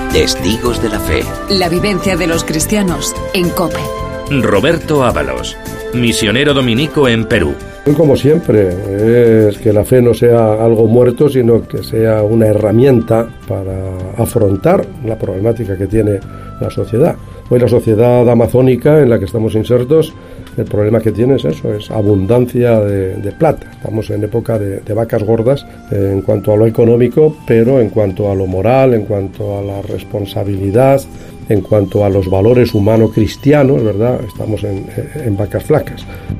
Testigos de la Fe. La vivencia de los cristianos en COPE. Roberto Ábalos, misionero dominico en Perú. Como siempre, es que la fe no sea algo muerto, sino que sea una herramienta para afrontar la problemática que tiene la sociedad. Hoy la sociedad amazónica en la que estamos insertos, el problema que tiene es eso, es abundancia de plata. Estamos en época de vacas gordas en cuanto a lo económico, pero en cuanto a lo moral, en cuanto a la responsabilidad, en cuanto a los valores humano-cristianos, ¿verdad? Estamos en vacas flacas.